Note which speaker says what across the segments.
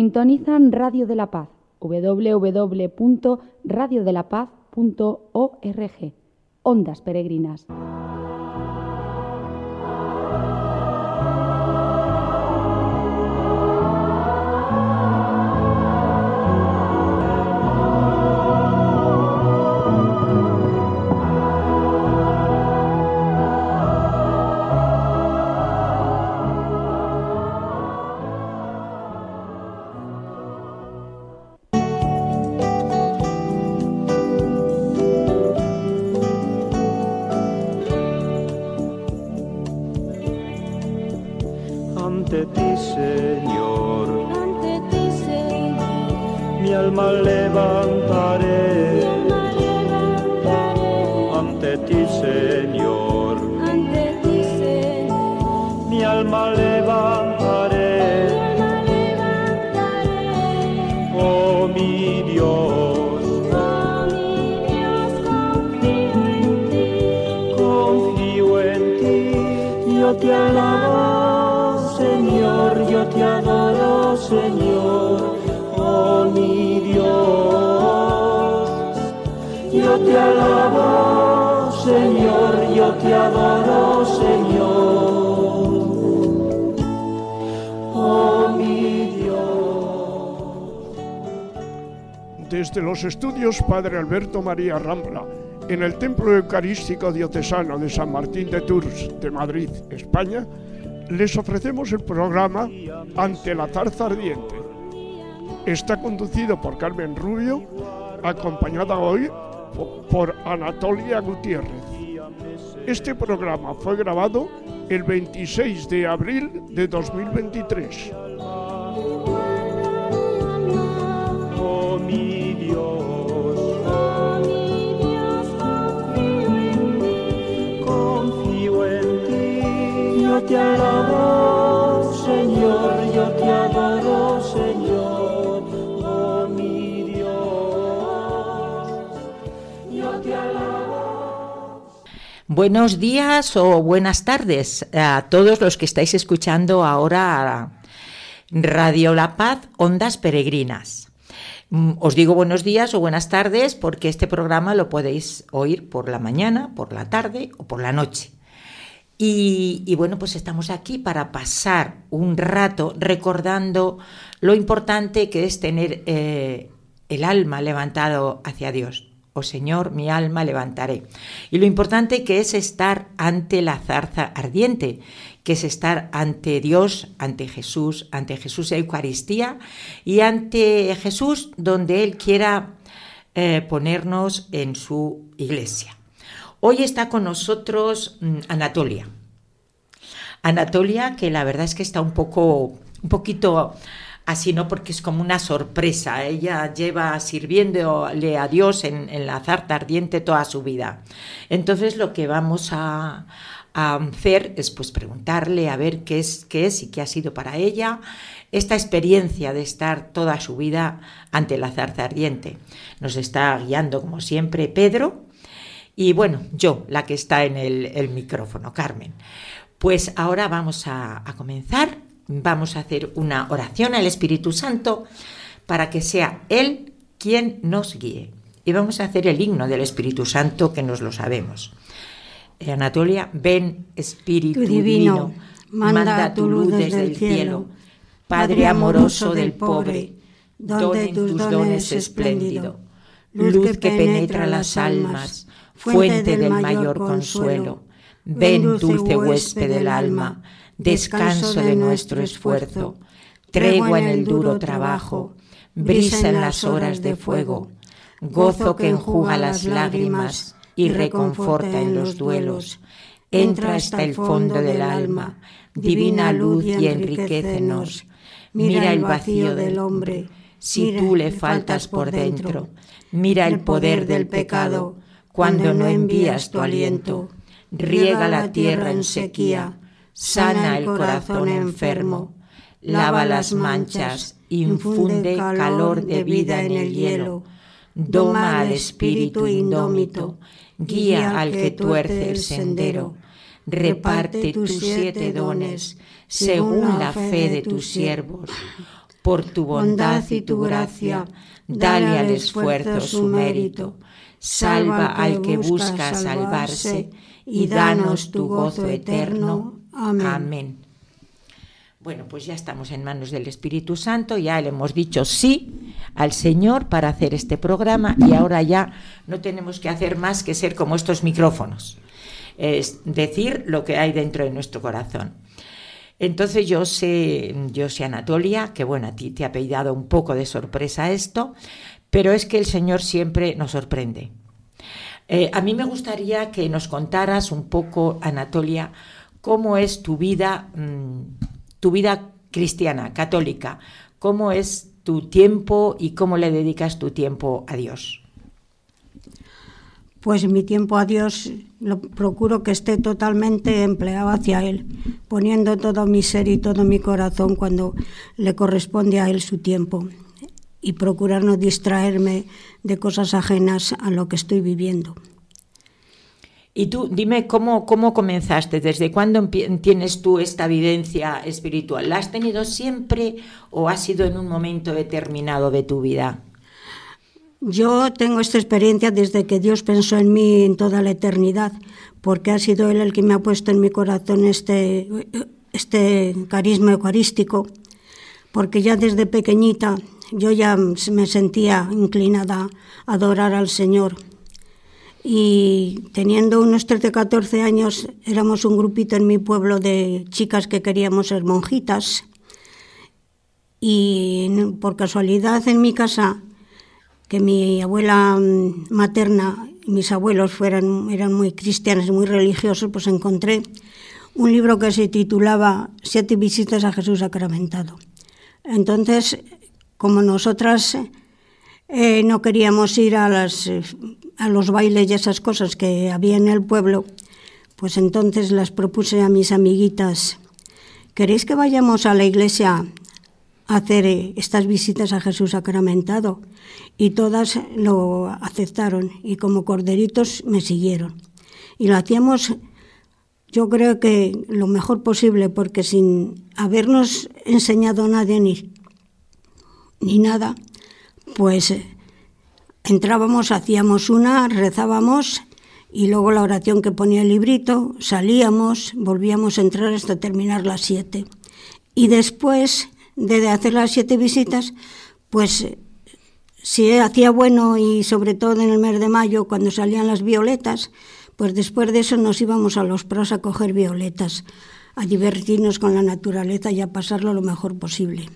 Speaker 1: Sintonizan Radio de la Paz, www.radiodelapaz.org. Ondas Peregrinas.
Speaker 2: Ante ti, Señor, mi alma levantaré. Ante ti, Señor, mi alma levantaré. Oh, mi Dios, confío en ti, yo te alabo. Señor, yo te adoro, Señor, oh mi Dios. Yo te alabo, Señor, yo te adoro, Señor, oh mi Dios.
Speaker 3: Desde los estudios Padre Alberto María Rambla, en el Templo Eucarístico Diocesano de San Martín de Tours, de Madrid, España, les ofrecemos el programa Ante la Zarza Ardiente. Está conducido por Carmen Rubio, acompañada hoy por Anatolia Gutiérrez. Este programa fue grabado el 26 de abril de 2023.
Speaker 2: Oh mi Dios, confío en ti, yo te alabo, Señor, yo te adoro, Señor, oh mi Dios, yo te alabo.
Speaker 4: Buenos días o buenas tardes a todos los que estáis escuchando ahora Radio La Paz, Ondas Peregrinas. Os digo buenos días o buenas tardes porque este programa lo podéis oír por la mañana, por la tarde o por la noche. Y bueno, pues estamos aquí para pasar un rato recordando lo importante que es tener el alma levantado hacia Dios. Oh Señor, mi alma levantaré. Y lo importante que es estar ante la zarza ardiente, que es estar ante Dios, ante Jesús Eucaristía y ante Jesús donde Él quiera ponernos en su iglesia. Hoy está con nosotros Anatolia. Anatolia, que la verdad es que está un poquito así, ¿no? Porque es como una sorpresa. Ella lleva sirviéndole a Dios en la zarza ardiente toda su vida. Entonces lo que vamos a hacer es pues preguntarle a ver qué es y qué ha sido para ella esta experiencia de estar toda su vida ante la zarza ardiente. Nos está guiando como siempre Pedro y bueno, yo, la que está en el micrófono, Carmen. Pues ahora vamos a comenzar, vamos a hacer una oración al Espíritu Santo para que sea Él quien nos guíe. Y vamos a hacer el himno del Espíritu Santo que nos lo sabemos. Anatolia, ven Espíritu Divino, manda tu luz desde el cielo, Padre amoroso del pobre, don de tus dones espléndido, luz que penetra las almas, fuente del mayor consuelo, ven dulce huésped del alma, descanso de nuestro esfuerzo, tregua en el duro trabajo, brisa en las horas de fuego, gozo que enjuga las lágrimas y reconforta en los duelos, entra hasta el fondo del alma, divina luz y enriquécenos, mira el vacío del hombre, si tú le faltas por dentro, mira el poder del pecado, cuando no envías tu aliento, riega la tierra en sequía, sana el corazón enfermo, lava las manchas, infunde calor de vida en el hielo, doma al espíritu indómito, guía al que tuerce el sendero, reparte tus 7 dones según la fe de tus siervos, Por tu bondad y tu gracia, dale al esfuerzo su mérito. Salva al que busca salvarse y danos tu gozo eterno. Amén. Bueno, pues ya estamos en manos del Espíritu Santo, ya le hemos dicho sí al Señor para hacer este programa y ahora ya no tenemos que hacer más que ser como estos micrófonos, es decir lo que hay dentro de nuestro corazón. Entonces yo sé Anatolia, que bueno, a ti te ha pillado un poco de sorpresa esto, pero es que el Señor siempre nos sorprende. A mí me gustaría que nos contaras un poco, Anatolia, cómo es tu vida cristiana, católica, cómo es tu tiempo y cómo le dedicas tu tiempo a Dios.
Speaker 5: Pues mi tiempo a Dios lo procuro que esté totalmente empleado hacia Él, poniendo todo mi ser y todo mi corazón cuando le corresponde a Él su tiempo y procurar no distraerme de cosas ajenas a lo que estoy viviendo.
Speaker 4: Y tú, dime, ¿cómo comenzaste? ¿Desde cuándo tienes tú esta vivencia espiritual? ¿La has tenido siempre o ha sido en un momento determinado de tu vida?
Speaker 5: Yo tengo esta experiencia desde que Dios pensó en mí en toda la eternidad, porque ha sido Él el que me ha puesto en mi corazón este carisma eucarístico, porque ya desde pequeñita yo ya me sentía inclinada a adorar al Señor. Y teniendo unos 13, 14 años, éramos un grupito en mi pueblo de chicas que queríamos ser monjitas. Y por casualidad en mi casa, que mi abuela materna y mis abuelos eran muy cristianos, muy religiosos, pues encontré un libro que se titulaba 7 visitas a Jesús sacramentado. Entonces, como nosotras no queríamos ir a los bailes y esas cosas que había en el pueblo, pues entonces las propuse a mis amiguitas: ¿queréis que vayamos a la iglesia a hacer estas visitas a Jesús sacramentado? Y todas lo aceptaron y como corderitos me siguieron. Y lo hacíamos, yo creo que lo mejor posible, porque sin habernos enseñado nadie ni nada, pues entrábamos, hacíamos una, rezábamos y luego la oración que ponía el librito, salíamos, volvíamos a entrar hasta terminar las 7. Y después de hacer las 7 visitas, pues si hacía bueno, y sobre todo en el mes de mayo, cuando salían las violetas, pues después de eso nos íbamos a los prados a coger violetas, a divertirnos con la naturaleza y a pasarlo lo mejor posible.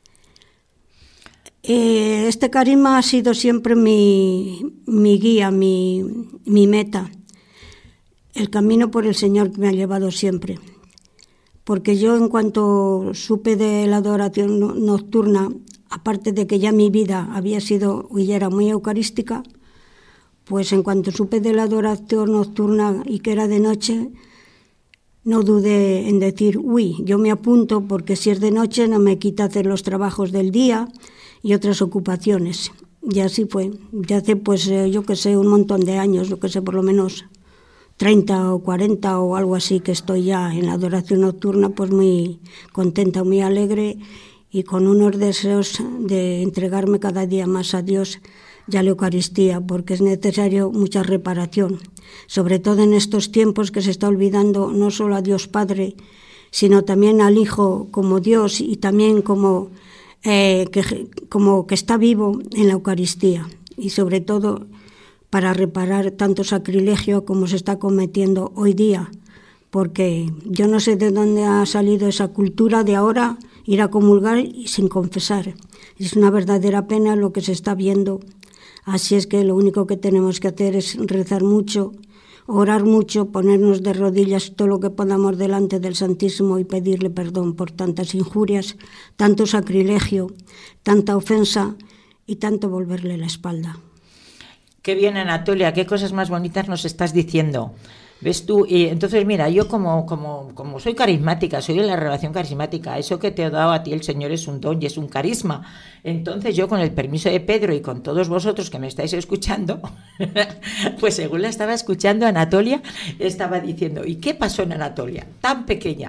Speaker 5: Este carisma ha sido siempre mi guía, mi meta, el camino por el Señor que me ha llevado siempre. Porque yo, en cuanto supe de la adoración nocturna, aparte de que ya mi vida había sido y era muy eucarística, pues en cuanto supe de la adoración nocturna y que era de noche, no dudé en decir, yo me apunto, porque si es de noche no me quita hacer los trabajos del día y otras ocupaciones. Y así fue. Ya hace, pues, yo que sé, un montón de años, yo que sé, por lo menos 30 o 40 o algo así, que estoy ya en la adoración nocturna, pues muy contenta, muy alegre y con unos deseos de entregarme cada día más a Dios y a la Eucaristía, porque es necesario mucha reparación, sobre todo en estos tiempos que se está olvidando no solo a Dios Padre, sino también al Hijo como Dios y también como que está vivo en la Eucaristía, y sobre todo para reparar tanto sacrilegio como se está cometiendo hoy día, porque yo no sé de dónde ha salido esa cultura de ahora ir a comulgar y sin confesar. Es una verdadera pena lo que se está viendo. Así es que lo único que tenemos que hacer es rezar mucho, orar mucho, ponernos de rodillas todo lo que podamos delante del Santísimo y pedirle perdón por tantas injurias, tanto sacrilegio, tanta ofensa y tanto volverle la espalda.
Speaker 4: Qué bien, Anatolia, qué cosas más bonitas nos estás diciendo. ¿Ves tú? Y entonces, mira, yo como soy carismática, soy de la relación carismática, eso que te ha dado a ti el Señor es un don y es un carisma. Entonces yo, con el permiso de Pedro y con todos vosotros que me estáis escuchando, pues según la estaba escuchando, Anatolia estaba diciendo, ¿y qué pasó en Anatolia? Tan pequeña,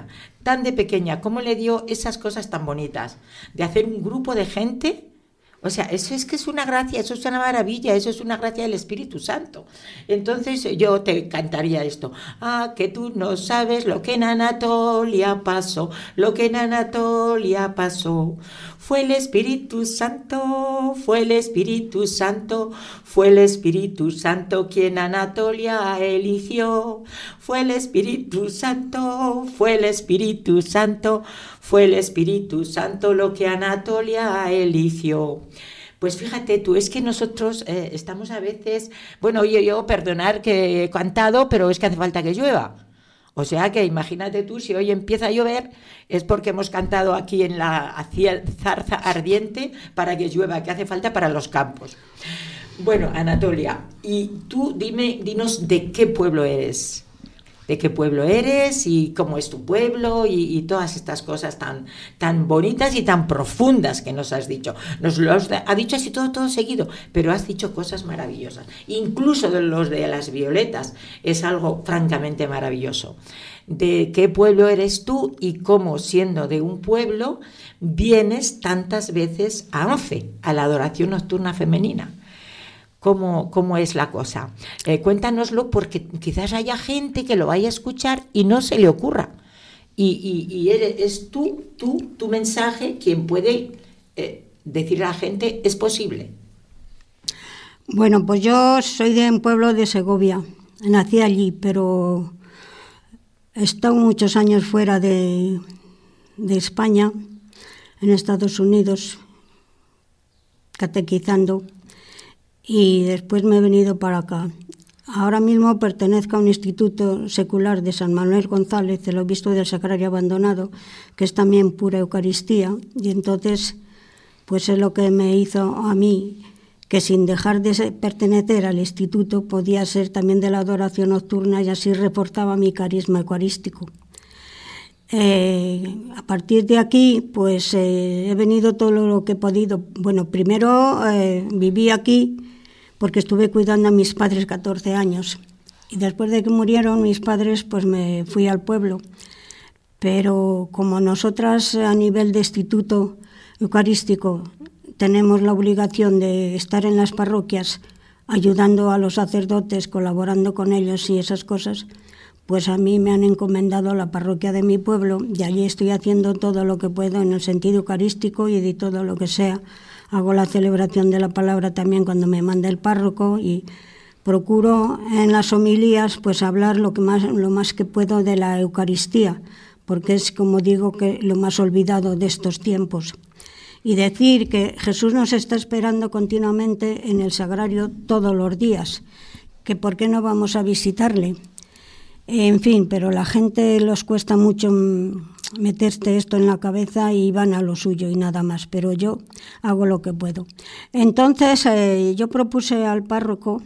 Speaker 4: tan de pequeña, cómo le dio esas cosas tan bonitas, de hacer un grupo de gente. O sea, eso es que es una gracia, eso es una maravilla, eso es una gracia del Espíritu Santo. Entonces yo te cantaría esto. Ah, que tú no sabes lo que en Anatolia pasó, lo que en Anatolia pasó. Fue el Espíritu Santo, fue el Espíritu Santo, fue el Espíritu Santo quien Anatolia eligió. Fue el Espíritu Santo, fue el Espíritu Santo, fue el Espíritu Santo lo que Anatolia eligió. Pues fíjate tú, es que nosotros estamos a veces, bueno, yo perdonar que he cantado, pero es que hace falta que llueva. O sea que imagínate tú, si hoy empieza a llover, es porque hemos cantado aquí en la zarza ardiente para que llueva, que hace falta para los campos. Bueno, Anatolia, y tú dinos de qué pueblo eres. De qué pueblo eres y cómo es tu pueblo y todas estas cosas tan bonitas y tan profundas que nos has dicho. Nos lo has dicho así todo seguido, pero has dicho cosas maravillosas. Incluso de los de las violetas es algo francamente maravilloso. De qué pueblo eres tú y cómo, siendo de un pueblo, vienes tantas veces a ANFE, a la adoración nocturna femenina. ¿Cómo es la cosa? Cuéntanoslo, porque quizás haya gente que lo vaya a escuchar y no se le ocurra. Y es tu mensaje quien puede decirle a la gente, es posible.
Speaker 5: Bueno, pues yo soy de un pueblo de Segovia. Nací allí, pero he estado muchos años fuera de España, en Estados Unidos, catequizando. Y después me he venido para acá. Ahora mismo pertenezco a un instituto secular de San Manuel González, el obispo del Sagrario Abandonado, que es también pura Eucaristía, y entonces pues es lo que me hizo a mí, que sin dejar de pertenecer al instituto podía ser también de la adoración nocturna y así reforzaba mi carisma eucarístico. A partir de aquí pues he venido todo lo que he podido. Bueno, primero viví aquí porque estuve cuidando a mis padres 14 años. Y después de que murieron mis padres, pues me fui al pueblo. Pero como nosotras a nivel de instituto eucarístico tenemos la obligación de estar en las parroquias ayudando a los sacerdotes, colaborando con ellos y esas cosas, pues a mí me han encomendado la parroquia de mi pueblo y allí estoy haciendo todo lo que puedo en el sentido eucarístico y de todo lo que sea. Hago la celebración de la palabra también cuando me manda el párroco y procuro en las homilías pues hablar lo más que puedo de la Eucaristía, porque es, como digo, que lo más olvidado de estos tiempos. Y decir que Jesús nos está esperando continuamente en el sagrario todos los días, que por qué no vamos a visitarle. En fin, pero la gente les cuesta mucho meterte esto en la cabeza y van a lo suyo y nada más, pero yo hago lo que puedo. Entonces yo propuse al párroco,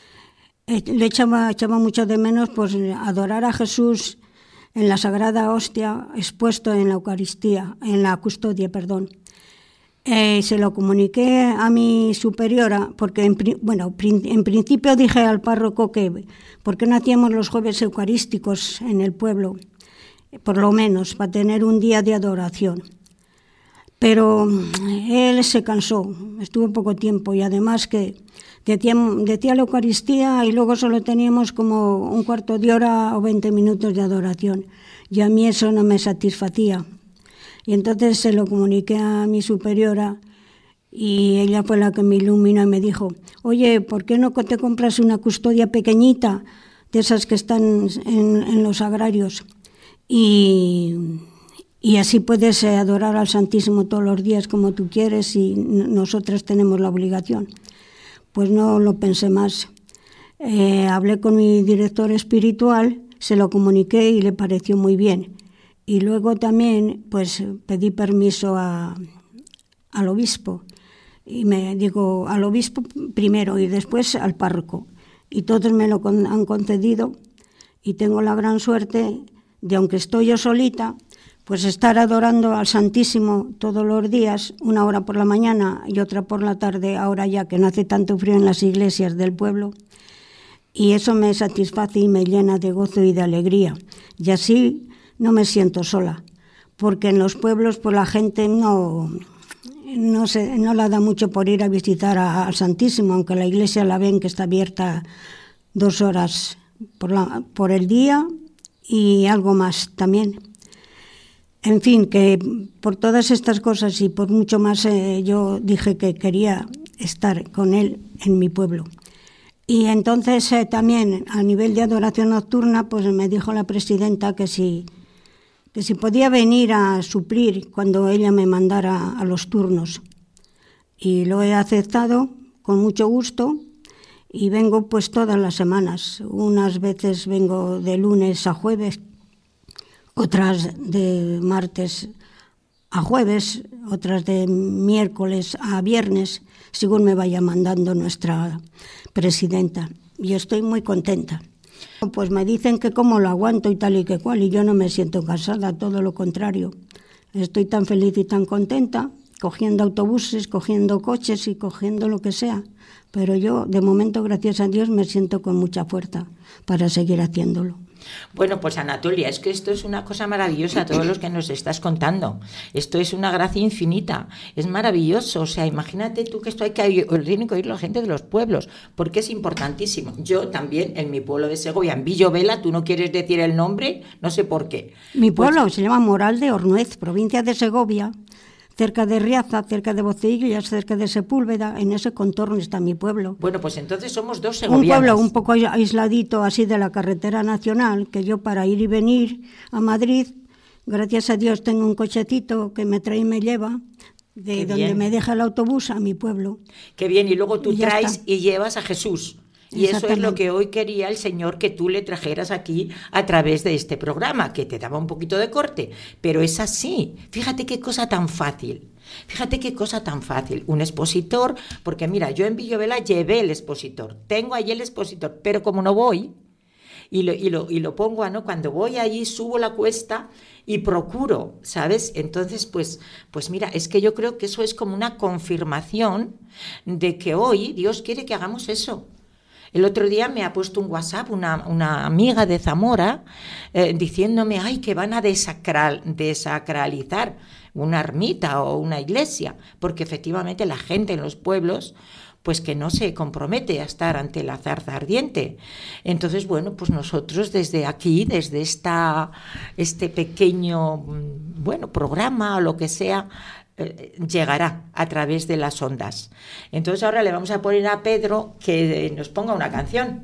Speaker 5: le echaba mucho de menos pues adorar a Jesús en la Sagrada Hostia expuesto en la Eucaristía, en la custodia, perdón. Se lo comuniqué a mi superiora, porque en principio dije al párroco que ¿por qué no hacíamos los jueves eucarísticos en el pueblo? Por lo menos, para tener un día de adoración. Pero él se cansó, estuvo poco tiempo y además que decía la Eucaristía y luego solo teníamos como un cuarto de hora o 20 minutos de adoración y a mí eso no me satisfacía. Y entonces se lo comuniqué a mi superiora y ella fue la que me iluminó y me dijo, oye, ¿por qué no te compras una custodia pequeñita de esas que están en los agrarios? Y así puedes adorar al Santísimo todos los días como tú quieres y nosotras tenemos la obligación. Pues no lo pensé más. Hablé con mi director espiritual, se lo comuniqué y le pareció muy bien. Y luego también pues pedí permiso al obispo. Y me digo al obispo primero y después al párroco. Y todos me lo han concedido y tengo la gran suerte de, aunque estoy yo solita, pues estar adorando al Santísimo todos los días, una hora por la mañana y otra por la tarde, ahora ya que no hace tanto frío en las iglesias del pueblo. Y eso me satisface y me llena de gozo y de alegría. Y así no me siento sola. porque en los pueblos pues la gente no la da mucho por ir a visitar al Santísimo, aunque la iglesia la ven que está abierta 2 horas por el día y algo más también. En fin, que por todas estas cosas y por mucho más yo dije que quería estar con él en mi pueblo. Y entonces también a nivel de adoración nocturna, pues me dijo la presidenta que si podía venir a suplir cuando ella me mandara a los turnos. Y lo he aceptado con mucho gusto y vengo pues todas las semanas. Unas veces vengo de lunes a jueves, otras de martes a jueves, otras de miércoles a viernes, según me vaya mandando nuestra presidenta. Yo estoy muy contenta. Pues me dicen que cómo lo aguanto y tal y que cual, y yo no me siento cansada, todo lo contrario. Estoy tan feliz y tan contenta, cogiendo autobuses, cogiendo coches y cogiendo lo que sea. Pero yo, de momento, gracias a Dios, me siento con mucha fuerza para seguir haciéndolo.
Speaker 4: Bueno, pues Anatolia, es que esto es una cosa maravillosa, todos los que nos estás contando. Esto es una gracia infinita, es maravilloso. O sea, imagínate tú que esto tiene que oír la gente de los pueblos, porque es importantísimo. Yo también, en mi pueblo de Segovia, en Villovela, tú no quieres decir el nombre, no sé por qué.
Speaker 5: Mi pueblo se llama Moral de Ornuez, provincia de Segovia, cerca de Riaza, cerca de Boceillas, cerca de Sepúlveda, en ese contorno está mi pueblo.
Speaker 4: Bueno, pues entonces somos 2 segovianas.
Speaker 5: Un pueblo un poco aisladito así de la carretera nacional, que yo para ir y venir a Madrid, gracias a Dios tengo un cochecito que me trae y me lleva, de donde me deja el autobús a mi pueblo.
Speaker 4: Qué bien, y luego tú traes y llevas a Jesús. Y eso es lo que hoy quería el Señor que tú le trajeras aquí a través de este programa, que te daba un poquito de corte, pero es así. Fíjate qué cosa tan fácil. Fíjate qué cosa tan fácil. Un expositor, porque mira, yo en Villovela llevé el expositor, tengo allí el expositor, pero como no voy, y lo pongo, ¿no? Cuando voy allí subo la cuesta y procuro, ¿sabes? Entonces, pues mira, es que yo creo que eso es como una confirmación de que hoy Dios quiere que hagamos eso. El otro día me ha puesto un WhatsApp una amiga de Zamora diciéndome, ay, que van a desacralizar una ermita o una iglesia, porque efectivamente la gente en los pueblos pues que no se compromete a estar ante la zarza ardiente. Entonces, bueno, pues nosotros desde aquí, desde este pequeño, programa o lo que sea, llegará a través de las ondas. Entonces ahora le vamos a poner a Pedro que nos ponga una canción.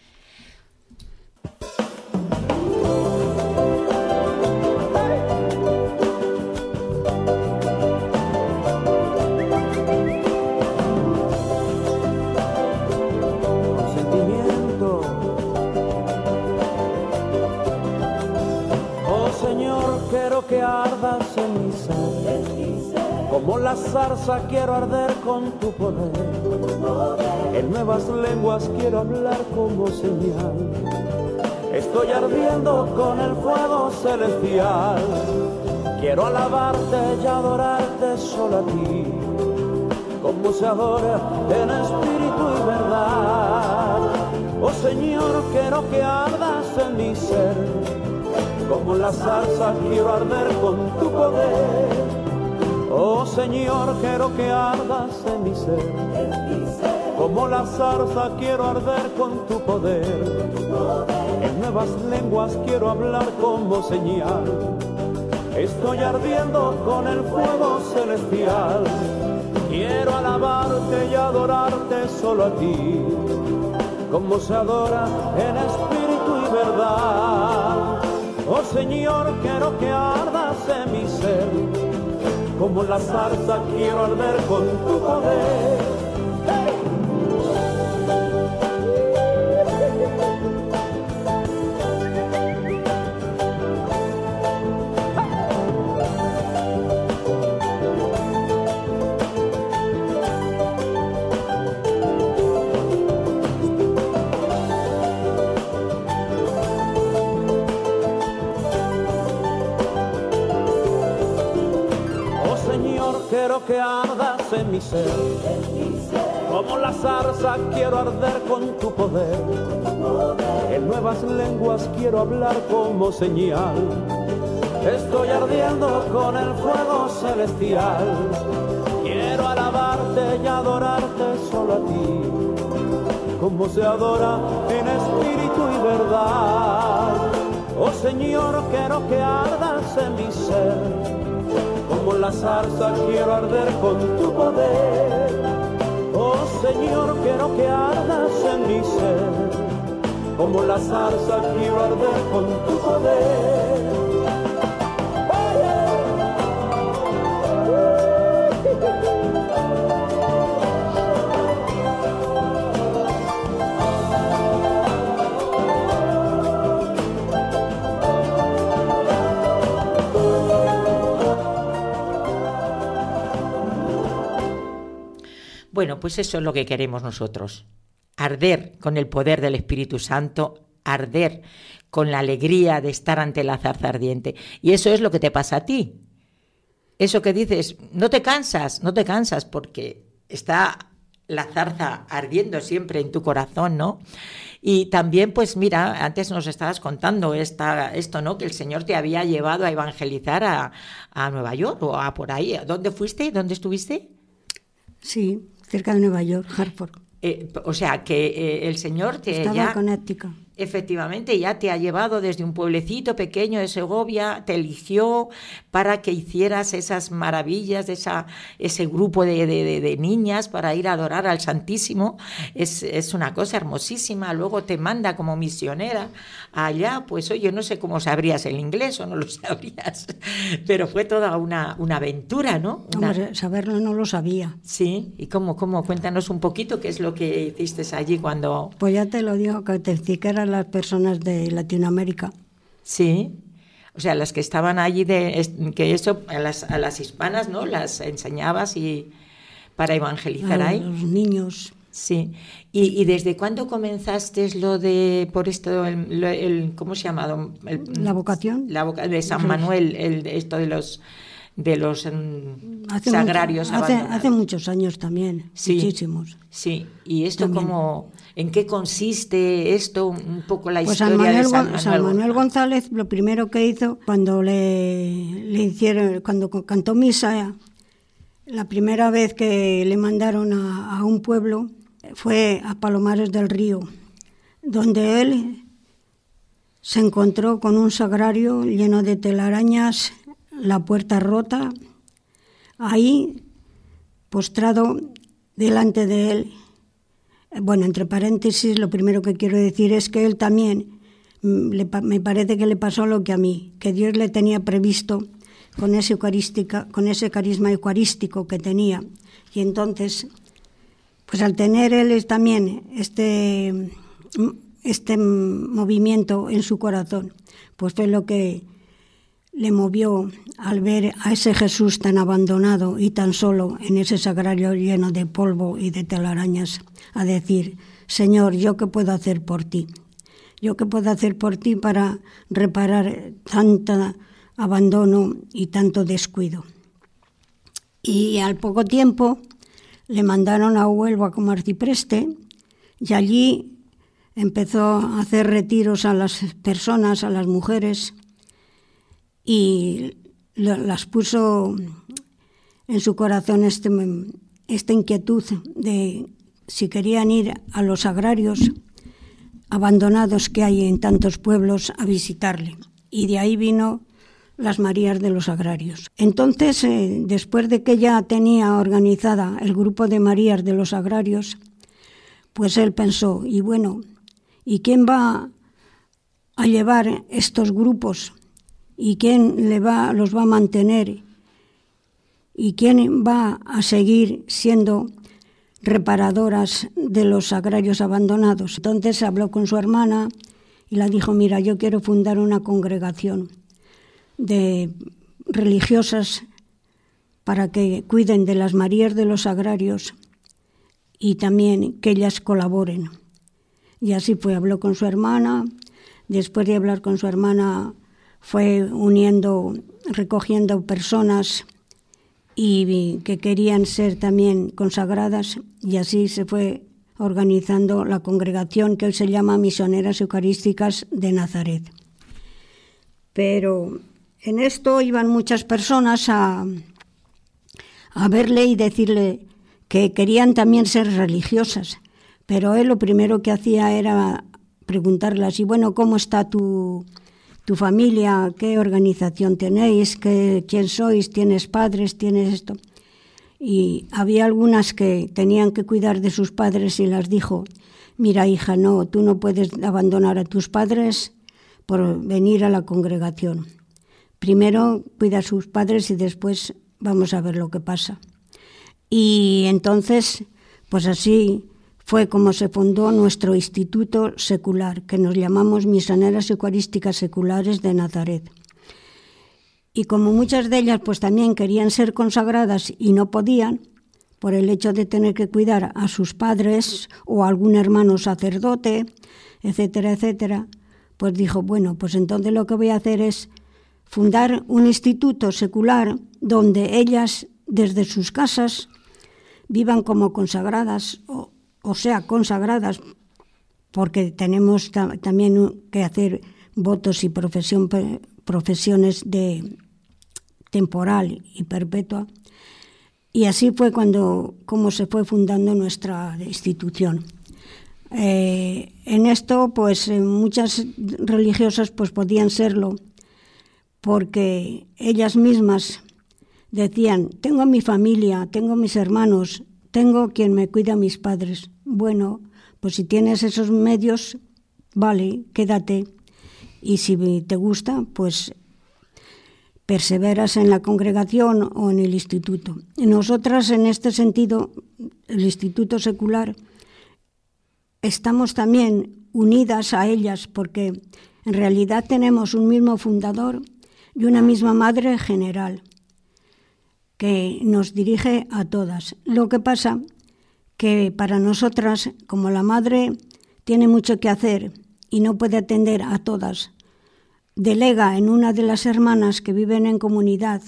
Speaker 2: Sentimiento. Oh Señor, quiero que ardas en mi ser. Como la zarza quiero arder con tu poder. En nuevas lenguas quiero hablar como señal. Estoy ardiendo con el fuego celestial. Quiero alabarte y adorarte solo a ti, como se adora en espíritu y verdad. Oh Señor, quiero que ardas en mi ser. Como la zarza quiero arder con tu poder. Oh Señor, quiero que ardas en mi ser. Como la zarza quiero arder con tu poder. En nuevas lenguas quiero hablar como señal. Estoy ardiendo con el fuego celestial. Quiero alabarte y adorarte solo a ti, como se adora en espíritu y verdad. Oh Señor, quiero que ardas en mi ser. Como la zarza quiero arder con tu poder. Quiero que ardas en mi ser. Como la zarza quiero arder con tu poder. En nuevas lenguas quiero hablar como señal. Estoy ardiendo ardiendo con el fuego celestial. Quiero alabarte y adorarte solo a ti, como se adora en espíritu y verdad. Oh Señor, quiero que ardas en mi ser, como la zarza quiero arder con tu poder. Oh Señor, quiero que ardas en mi ser, como la zarza quiero arder con tu poder.
Speaker 4: Bueno, pues eso es lo que queremos nosotros, arder con el poder del Espíritu Santo, arder con la alegría de estar ante la zarza ardiente. Y eso es lo que te pasa a ti. Eso que dices, no te cansas porque está la zarza ardiendo siempre en tu corazón, ¿no? Y también, pues mira, antes nos estabas contando esto, ¿no? Que el Señor te había llevado a evangelizar a Nueva York o a por ahí. ¿Dónde fuiste? ¿Dónde estuviste?
Speaker 5: Sí, cerca de Nueva York, Hartford.
Speaker 4: O sea, que el Señor te
Speaker 5: Estaba
Speaker 4: ya...
Speaker 5: en Connecticut.
Speaker 4: Efectivamente, ya te ha llevado desde un pueblecito pequeño de Segovia, te eligió para que hicieras esas maravillas de ese grupo de niñas para ir a adorar al Santísimo. Es una cosa hermosísima. Luego te manda como misionera allá. Pues oye, no sé cómo sabrías el inglés o no lo sabrías, pero fue toda una aventura, ¿no?
Speaker 5: Hombre, saberlo no lo sabía.
Speaker 4: Sí, ¿y cómo? Cuéntanos un poquito qué es lo que hiciste allí cuando...
Speaker 5: Pues ya te lo digo, que te eran las personas de Latinoamérica.
Speaker 4: Sí, o sea, las que estaban allí, que eso a las hispanas, ¿no? Las enseñabas y para evangelizar ahí.
Speaker 5: Los niños.
Speaker 4: Sí. ¿Y desde cuándo comenzaste lo de, por esto, ¿cómo se llama?
Speaker 5: La vocación.
Speaker 4: De San Manuel, esto de los sagrarios abandonados?
Speaker 5: Hace muchos años también,
Speaker 4: sí,
Speaker 5: muchísimos.
Speaker 4: Sí, y esto
Speaker 5: también.
Speaker 4: ¿En qué consiste esto? Un poco la
Speaker 5: pues
Speaker 4: historia de
Speaker 5: San Manuel González, lo primero que hizo cuando le hicieron, cuando cantó misa, la primera vez que le mandaron a un pueblo fue a Palomares del Río, donde él se encontró con un sagrario lleno de telarañas, la puerta rota, ahí postrado delante de él. Bueno, entre paréntesis, lo primero que quiero decir es que él también, me parece que le pasó lo que a mí, que Dios le tenía previsto con ese carisma eucarístico que tenía. Y entonces, pues al tener él también este movimiento en su corazón, pues fue lo que le movió al ver a ese Jesús tan abandonado y tan solo en ese sagrario lleno de polvo y de telarañas, a decir: Señor, ¿yo qué puedo hacer por ti? ¿Yo qué puedo hacer por ti para reparar tanto abandono y tanto descuido? Y al poco tiempo le mandaron a Huelva como arcipreste y allí empezó a hacer retiros a las personas, a las mujeres, y las puso en su corazón esta inquietud de si querían ir a los sagrarios abandonados que hay en tantos pueblos a visitarle. Y de ahí vino las Marías de los Sagrarios. Entonces, después de que ya tenía organizada el grupo de Marías de los Sagrarios, pues él pensó, y bueno, ¿y quién va a llevar estos grupos? ¿Y quién los va a mantener? ¿Y quién va a seguir siendo reparadoras de los sagrarios abandonados? Entonces habló con su hermana y le dijo: mira, yo quiero fundar una congregación de religiosas para que cuiden de las Marías de los Sagrarios y también que ellas colaboren. Y así fue, habló con su hermana. Después de hablar con su hermana, fue recogiendo personas y que querían ser también consagradas, y así se fue organizando la congregación que hoy se llama Misioneras Eucarísticas de Nazaret. Pero en esto iban muchas personas a verle y decirle que querían también ser religiosas, pero él lo primero que hacía era preguntarles, y bueno, ¿cómo está tu familia? ¿Qué organización tenéis? ¿Quién sois? ¿Tienes padres? ¿Tienes esto? Y había algunas que tenían que cuidar de sus padres y las dijo, mira hija, no, tú no puedes abandonar a tus padres por venir a la congregación. Primero cuida a sus padres y después vamos a ver lo que pasa. Y entonces, pues así fue como se fundó nuestro instituto secular, que nos llamamos Misioneras Eucarísticas Seculares de Nazaret. Y como muchas de ellas pues también querían ser consagradas y no podían, por el hecho de tener que cuidar a sus padres o a algún hermano sacerdote, etcétera, etcétera, pues dijo, bueno, pues entonces lo que voy a hacer es fundar un instituto secular donde ellas desde sus casas vivan como consagradas, o sea, consagradas, porque tenemos también que hacer votos y profesiones de temporal y perpetua. Y así fue como se fue fundando nuestra institución. En esto, pues muchas religiosas pues podían serlo, porque ellas mismas decían, tengo a mi familia, tengo a mis hermanos, tengo quien me cuida a mis padres. Bueno, pues si tienes esos medios, vale, quédate. Y si te gusta, pues perseveras en la congregación o en el instituto. Y nosotras, en este sentido, el instituto secular, estamos también unidas a ellas porque en realidad tenemos un mismo fundador y una misma madre general que nos dirige a todas. Lo que pasa que para nosotras, como la madre tiene mucho que hacer y no puede atender a todas, delega en una de las hermanas que viven en comunidad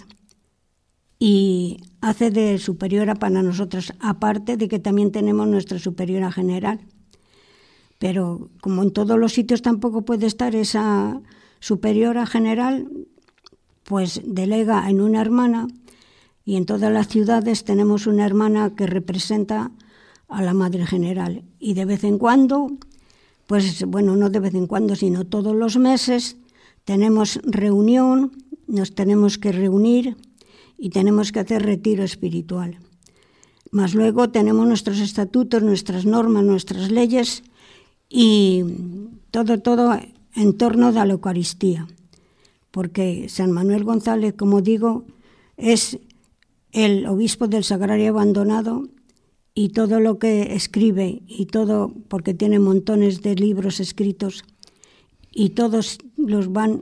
Speaker 5: y hace de superiora para nosotras, aparte de que también tenemos nuestra superiora general. Pero como en todos los sitios tampoco puede estar esa superiora general, pues delega en una hermana, y en todas las ciudades tenemos una hermana que representa a la madre general. Y de vez en cuando, pues bueno, no de vez en cuando, sino todos los meses, tenemos reunión, nos tenemos que reunir y tenemos que hacer retiro espiritual. Más luego tenemos nuestros estatutos, nuestras normas, nuestras leyes y todo en torno de la Eucaristía. Porque San Manuel González, como digo, es el obispo del Sagrario Abandonado y todo lo que escribe y todo, porque tiene montones de libros escritos, y todos los van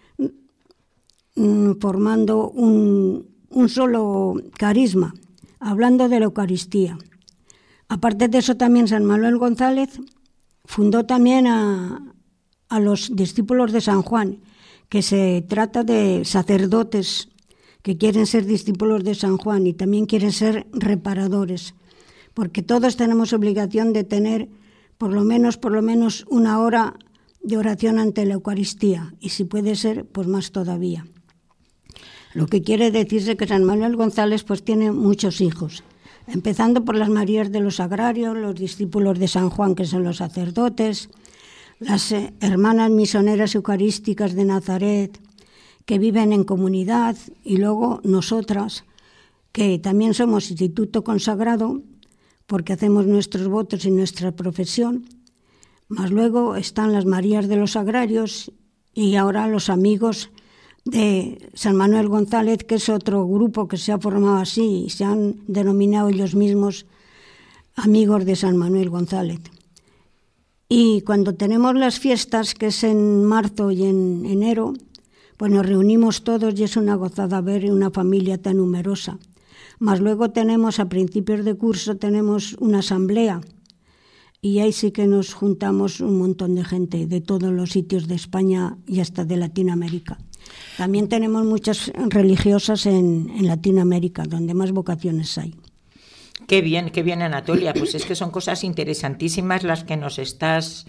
Speaker 5: formando un solo carisma, hablando de la Eucaristía. Aparte de eso, también San Manuel González fundó también a los discípulos de San Juan, que se trata de sacerdotes que quieren ser discípulos de San Juan y también quieren ser reparadores, porque todos tenemos obligación de tener por lo menos una hora de oración ante la Eucaristía, y si puede ser, pues más todavía. Lo que quiere decirse que San Manuel González pues tiene muchos hijos, empezando por las Marías de los Agrarios, los discípulos de San Juan, que son los sacerdotes, las hermanas misioneras eucarísticas de Nazaret, que viven en comunidad, y luego nosotras, que también somos instituto consagrado, porque hacemos nuestros votos y nuestra profesión. Más luego están las Marías de los Agrarios y ahora los amigos de San Manuel González, que es otro grupo que se ha formado así y se han denominado ellos mismos amigos de San Manuel González. Y cuando tenemos las fiestas, que es en marzo y en enero, pues nos reunimos todos y es una gozada ver una familia tan numerosa. Más luego tenemos, a principios de curso, tenemos una asamblea y ahí sí que nos juntamos un montón de gente de todos los sitios de España y hasta de Latinoamérica. También tenemos muchas religiosas en Latinoamérica, donde más vocaciones hay.
Speaker 4: Qué bien, Anatolia. Pues es que son cosas interesantísimas las que nos estás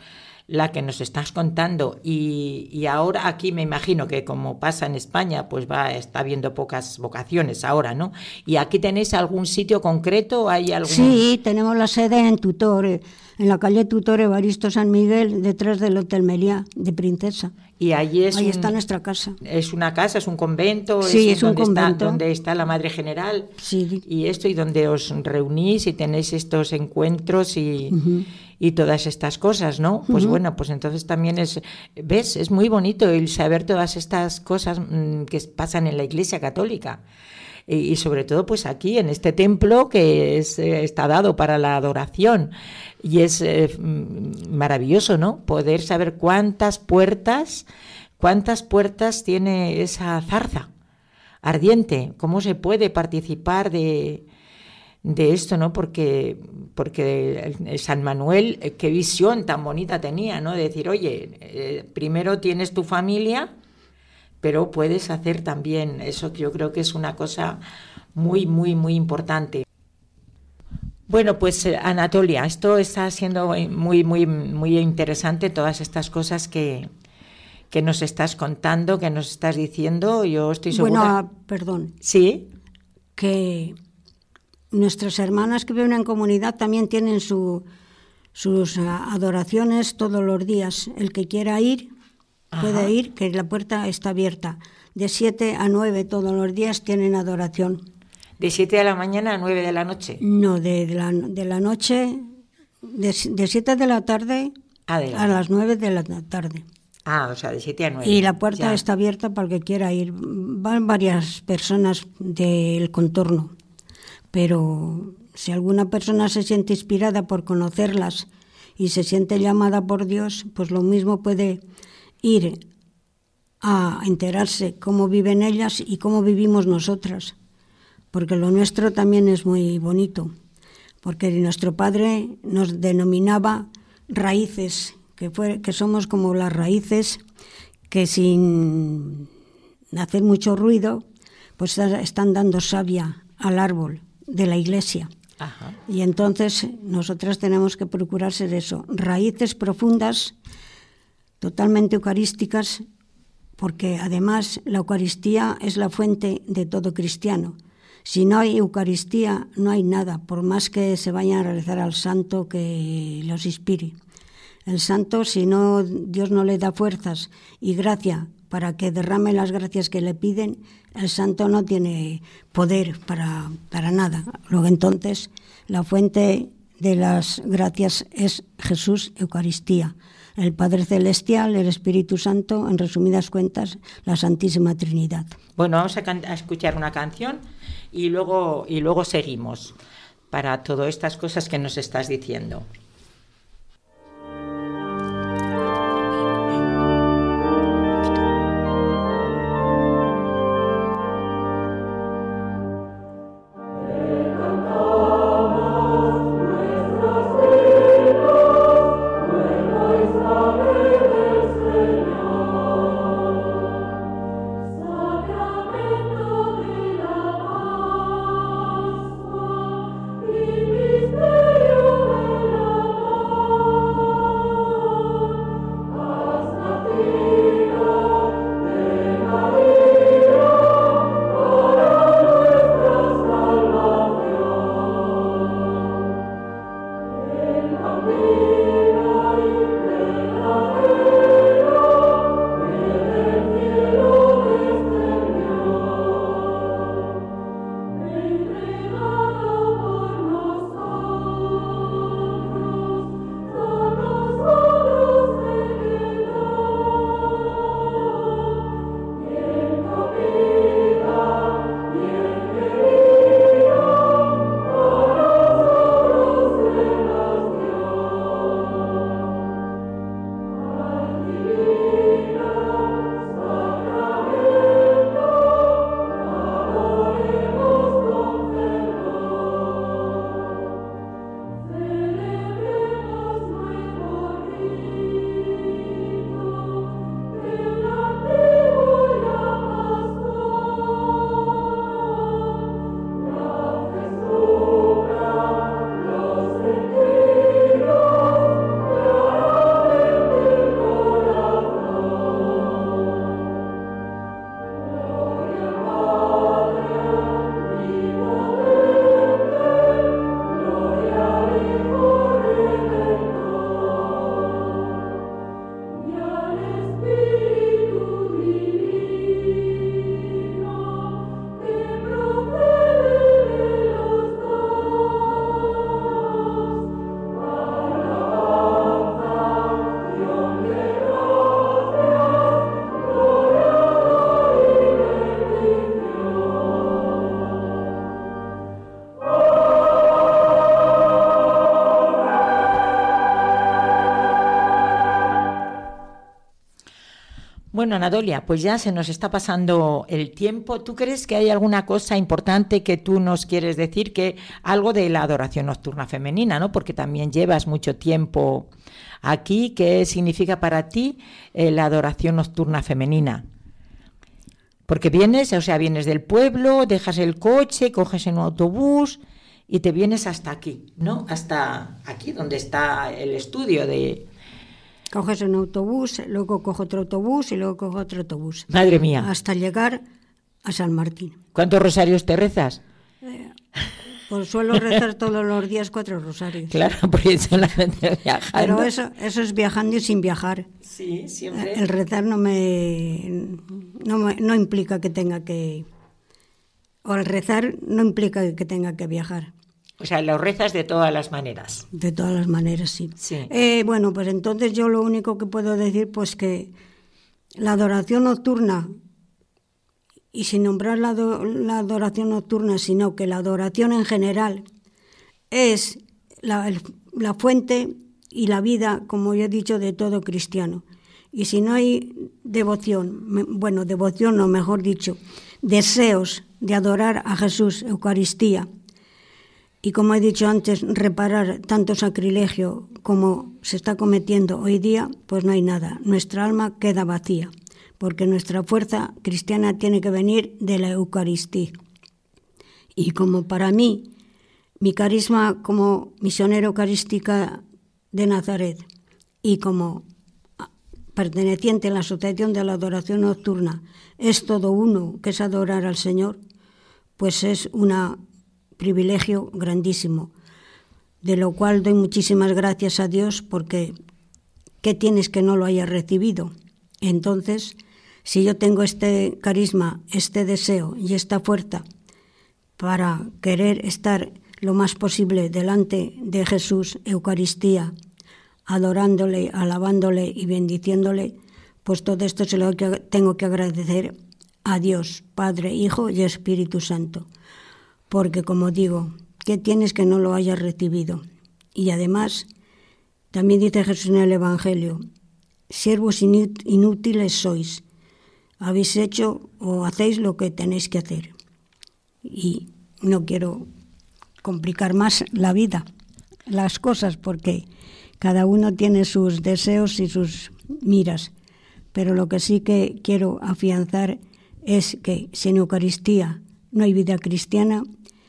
Speaker 4: la que nos estás contando, y ahora aquí me imagino que como pasa en España, pues está habiendo pocas vocaciones ahora, ¿no? ¿Y aquí tenéis algún sitio concreto? ¿Hay algún...?
Speaker 5: Sí, tenemos la sede en Tutor, en la calle Tutor Evaristo San Miguel, detrás del Hotel Meliá de Princesa.
Speaker 4: Y allí
Speaker 5: está nuestra casa.
Speaker 4: ¿Es una casa, es un convento?
Speaker 5: Sí, es un convento.
Speaker 4: ¿Donde está la Madre General?
Speaker 5: Sí.
Speaker 4: Y donde os reunís y tenéis estos encuentros y todas estas cosas, ¿no? Pues bueno, pues entonces también es muy bonito el saber todas estas cosas que pasan en la Iglesia Católica. Y sobre todo pues aquí en este templo que está dado para la adoración, y es maravilloso, ¿no? Poder saber cuántas puertas tiene esa zarza ardiente, cómo se puede participar de esto, ¿no? Porque San Manuel, qué visión tan bonita tenía, ¿no? De decir, oye, primero tienes tu familia, pero puedes hacer también eso, que yo creo que es una cosa muy, muy, muy importante. Bueno, pues Anatolia, esto está siendo muy, muy, muy interesante, todas estas cosas que nos estás contando, que nos estás diciendo. Yo estoy segura...
Speaker 5: Bueno, perdón.
Speaker 4: ¿Sí?
Speaker 5: Que nuestras hermanas que viven en comunidad también tienen sus adoraciones todos los días. El que quiera ir... puede ir, que la puerta está abierta. De 7 a 9 todos los días tienen adoración.
Speaker 4: ¿De 7 de la mañana a 9 de la noche?
Speaker 5: No, de la noche, de 7 de la tarde a las 9 de la tarde.
Speaker 4: O sea, de 7 a 9.
Speaker 5: Y la puerta está abierta para el que quiera ir. Van varias personas del contorno, pero si alguna persona se siente inspirada por conocerlas y se siente llamada por Dios, pues lo mismo puede ir a enterarse cómo viven ellas y cómo vivimos nosotras, porque lo nuestro también es muy bonito, porque nuestro padre nos denominaba raíces, que somos como las raíces que sin hacer mucho ruido pues están dando savia al árbol de la iglesia.
Speaker 4: Ajá.
Speaker 5: Y entonces nosotras tenemos que procurar ser eso, raíces profundas, totalmente eucarísticas, porque además la Eucaristía es la fuente de todo cristiano. Si no hay Eucaristía, no hay nada, por más que se vayan a realizar al santo que los inspire. El santo, si no, Dios no le da fuerzas y gracia para que derrame las gracias que le piden, el santo no tiene poder para nada. Luego entonces, la fuente de las gracias es Jesús, Eucaristía. El Padre Celestial, el Espíritu Santo, en resumidas cuentas, la Santísima Trinidad.
Speaker 4: Bueno, vamos a escuchar una canción y luego seguimos para todas estas cosas que nos estás diciendo.
Speaker 6: Misterio de la
Speaker 4: Bueno, Anatolia, pues ya se nos está pasando el tiempo. ¿Tú crees que hay alguna cosa importante que tú nos quieres decir? Que algo de la adoración nocturna femenina, ¿no? Porque también llevas mucho tiempo aquí. ¿Qué significa para ti la adoración nocturna femenina? Porque vienes del pueblo, dejas el coche, coges en un autobús y te vienes hasta aquí, ¿no? Hasta aquí donde está el estudio de...
Speaker 5: Coges un autobús, luego cojo otro autobús y luego cojo otro autobús.
Speaker 4: Madre mía.
Speaker 5: Hasta llegar a San Martín.
Speaker 4: ¿Cuántos rosarios te rezas?
Speaker 5: Pues suelo rezar todos los días 4 rosarios.
Speaker 4: Claro, porque solamente viajando.
Speaker 5: Pero eso es viajando y sin viajar.
Speaker 4: Sí, siempre.
Speaker 5: El rezar no implica que tenga que... O el rezar no implica que tenga que viajar.
Speaker 4: O sea, lo rezas de todas las maneras.
Speaker 5: De todas las maneras, sí.
Speaker 4: Sí.
Speaker 5: Bueno, pues entonces yo lo único que puedo decir, pues que la adoración nocturna, y sin nombrar la adoración nocturna, sino que la adoración en general es la fuente y la vida, como yo he dicho, de todo cristiano. Y si no hay devoción no, mejor dicho, deseos de adorar a Jesús, Eucaristía, y como he dicho antes, reparar tanto sacrilegio como se está cometiendo hoy día, pues no hay nada. Nuestra alma queda vacía, porque nuestra fuerza cristiana tiene que venir de la Eucaristía. Y como para mí, mi carisma como misionera eucarística de Nazaret y como perteneciente a la Asociación de la Adoración Nocturna es todo uno, que es adorar al Señor, pues es un privilegio grandísimo, de lo cual doy muchísimas gracias a Dios, porque ¿qué tienes que no lo hayas recibido? Entonces, si yo tengo este carisma, este deseo y esta fuerza para querer estar lo más posible delante de Jesús, Eucaristía, adorándole, alabándole y bendiciéndole, pues todo esto se lo tengo que agradecer a Dios, Padre, Hijo y Espíritu Santo. Porque, como digo, ¿qué tienes que no lo hayas recibido? Y además, también dice Jesús en el Evangelio, siervos inútiles sois, habéis hecho o hacéis lo que tenéis que hacer. Y no quiero complicar más la vida, las cosas, porque cada uno tiene sus deseos y sus miras. Pero lo que sí que quiero afianzar es que sin Eucaristía no hay vida cristiana,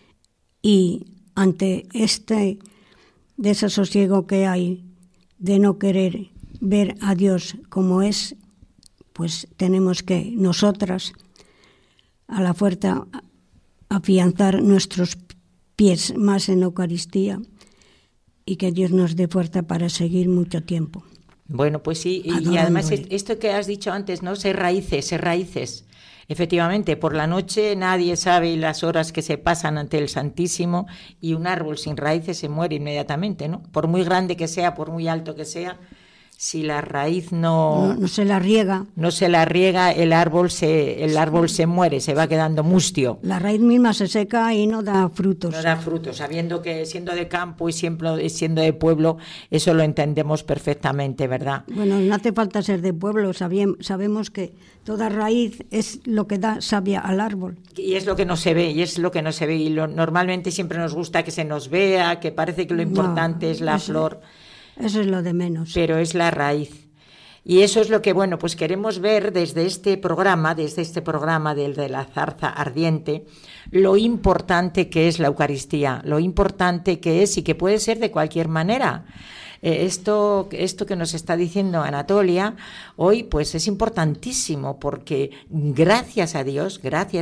Speaker 5: y ante este desasosiego que hay de no querer ver a Dios como es, pues tenemos que nosotras a la fuerza afianzar nuestros pies más en Eucaristía, y que Dios nos dé fuerza para seguir mucho tiempo.
Speaker 4: Bueno, pues sí, y además esto que has dicho antes, ¿no? Ser raíces. Efectivamente, por la noche nadie sabe las horas que se pasan ante el Santísimo, y un árbol sin raíces se muere inmediatamente, ¿no? Por muy grande que sea, por muy alto que sea, si la raíz no se la riega, el árbol se muere, se va quedando mustio.
Speaker 5: La raíz misma se seca y no da frutos.
Speaker 4: No da frutos, sabiendo que siendo de campo y siempre siendo de pueblo, eso lo entendemos perfectamente, ¿verdad?
Speaker 5: Bueno, no hace falta ser de pueblo, sabemos que toda raíz es lo que da savia al árbol.
Speaker 4: Y es lo que no se ve, y normalmente siempre nos gusta que se nos vea, que parece que lo importante es la flor.
Speaker 5: Eso es lo de menos.
Speaker 4: Pero es la raíz. Y eso es lo que, bueno, pues queremos ver desde este programa del de la zarza ardiente, lo importante que es la Eucaristía, lo importante que es y que puede ser de cualquier manera. Esto que nos está diciendo Anatolia hoy, pues es importantísimo, porque gracias a Dios,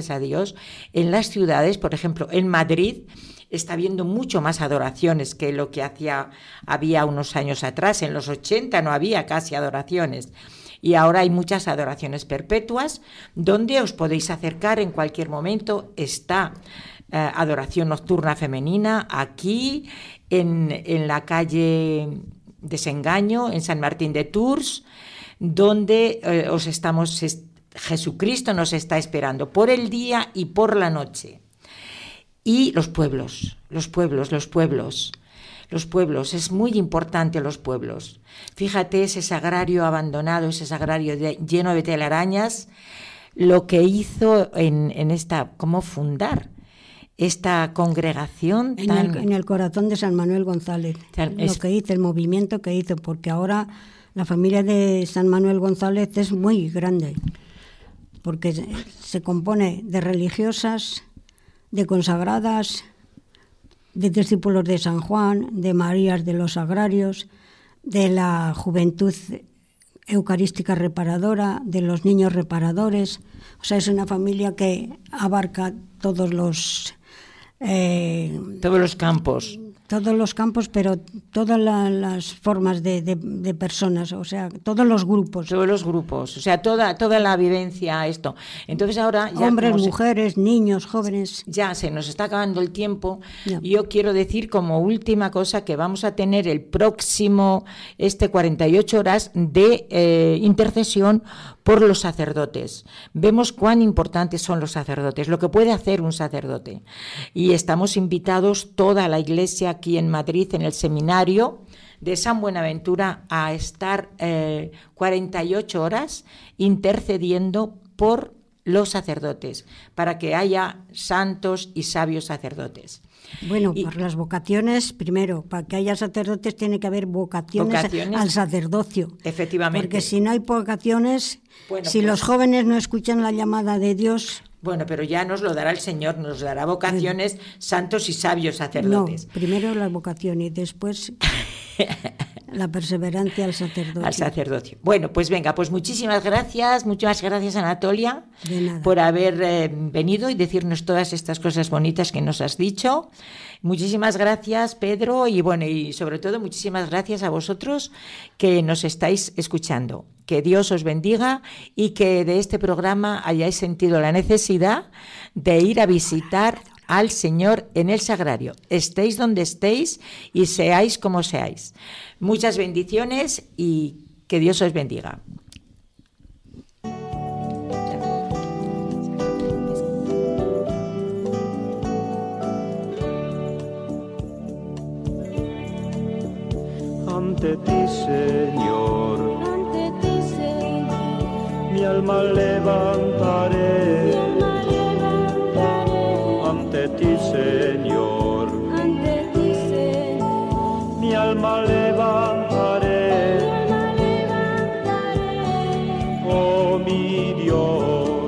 Speaker 4: en las ciudades, por ejemplo, en Madrid, está habiendo mucho más adoraciones que lo que había unos años atrás. En los 80 no había casi adoraciones. Y ahora hay muchas adoraciones perpetuas donde os podéis acercar en cualquier momento. Está adoración nocturna femenina aquí en la calle Desengaño, en San Martín de Tours, donde Jesucristo nos está esperando por el día y por la noche. Y los pueblos. Los pueblos, es muy importante los pueblos. Fíjate ese sagrario abandonado, ese sagrario lleno de telarañas, lo que hizo en esta, cómo fundar esta congregación
Speaker 5: en el corazón de San Manuel González, lo que hizo, el movimiento que hizo, porque ahora la familia de San Manuel González es muy grande, porque se compone de religiosas, de consagradas, de discípulos de San Juan, de Marías de los Agrarios, de la Juventud Eucarística Reparadora, de los Niños Reparadores. O sea, es una familia que abarca todos los
Speaker 4: campos.
Speaker 5: Todos los campos, pero todas las formas de personas, o sea, todos los grupos.
Speaker 4: Todos los grupos, o sea, toda la vivencia, esto. Entonces ahora... ya
Speaker 5: hombres, mujeres, niños, jóvenes.
Speaker 4: Ya se nos está acabando el tiempo.
Speaker 5: Ya.
Speaker 4: Yo quiero decir como última cosa que vamos a tener el próximo 48 horas de intercesión por los sacerdotes. Vemos cuán importantes son los sacerdotes, lo que puede hacer un sacerdote. Y estamos invitados toda la Iglesia aquí en Madrid, en el seminario de San Buenaventura, a estar 48 horas intercediendo por los sacerdotes, para que haya santos y sabios sacerdotes.
Speaker 5: Bueno, por las vocaciones, primero, para que haya sacerdotes tiene que haber vocaciones al sacerdocio.
Speaker 4: Efectivamente.
Speaker 5: Porque si no hay vocaciones,
Speaker 4: bueno,
Speaker 5: si los jóvenes no escuchan la llamada de Dios...
Speaker 4: Bueno, pero ya nos lo dará el Señor, nos dará vocaciones, santos y sabios sacerdotes.
Speaker 5: No, primero la vocación y después la perseverancia al sacerdocio.
Speaker 4: Al sacerdocio. Bueno, pues venga, pues muchísimas gracias Anatolia, por haber venido y decirnos todas estas cosas bonitas que nos has dicho. Muchísimas gracias, Pedro, y bueno, y sobre todo muchísimas gracias a vosotros que nos estáis escuchando. Que Dios os bendiga y que de este programa hayáis sentido la necesidad de ir a visitar al Señor en el sagrario. Estéis donde estéis y seáis como seáis. Muchas bendiciones y que Dios os bendiga.
Speaker 2: Ante ti, Señor, mi alma levantaré. Ante ti, Señor, mi alma levantaré. Oh mi Dios,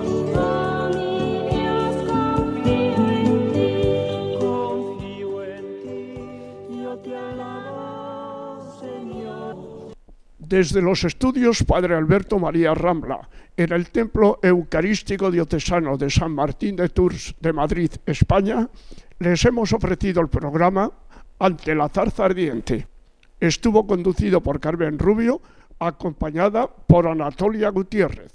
Speaker 2: confío en ti, yo te alabo, Señor.
Speaker 3: Desde los estudios Padre Alberto María Rambla, en el Templo Eucarístico Diocesano de San Martín de Tours de Madrid, España, les hemos ofrecido el programa Ante la zarza ardiente. Estuvo conducido por Carmen Rubio, acompañada por Anatolia Gutiérrez.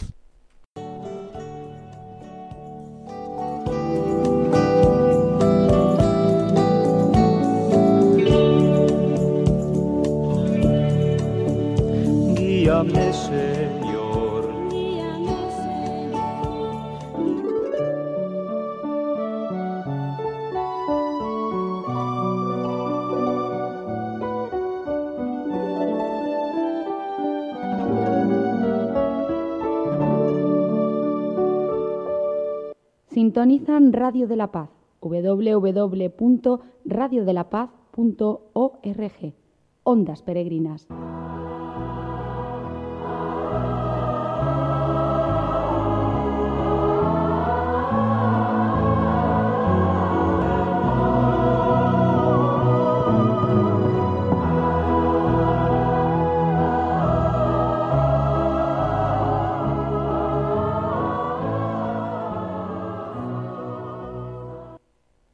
Speaker 2: Guíame, Señor.
Speaker 1: Sintonizan Radio de la Paz, www.radiodelapaz.org. Ondas Peregrinas.